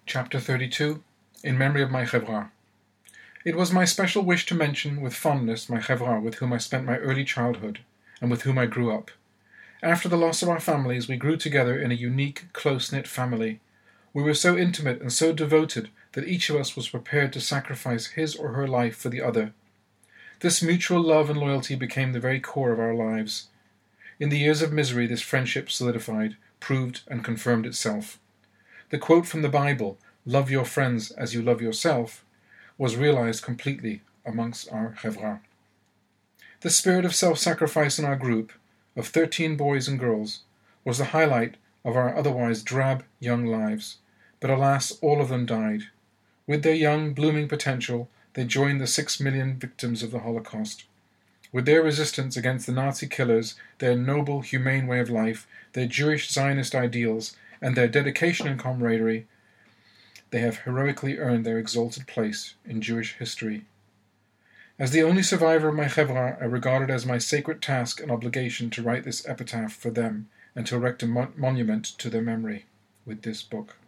Chapter 32, In Memory of my Chevra. It was my special wish to mention with fondness my Chevra with whom I spent my early childhood, and with whom I grew up. After the loss of our families, we grew together in a unique, close-knit family. We were so intimate and so devoted that each of us was prepared to sacrifice his or her life for the other. This mutual love and loyalty became the very core of our lives. In the years of misery, this friendship solidified, proved, and confirmed itself. The quote from the Bible, "Love your friends as you love yourself," was realized completely amongst our Chevra. The spirit of self-sacrifice in our group, of 13 boys and girls, was the highlight of our otherwise drab young lives. But alas, all of them died. With their young, blooming potential, they joined the 6 million victims of the Holocaust. With their resistance against the Nazi killers, their noble, humane way of life, their Jewish Zionist ideals, and their dedication and camaraderie, they have heroically earned their exalted place in Jewish history. As the only survivor of my Chevra, I regard it as my sacred task and obligation to write this epitaph for them and to erect a monument to their memory with this book.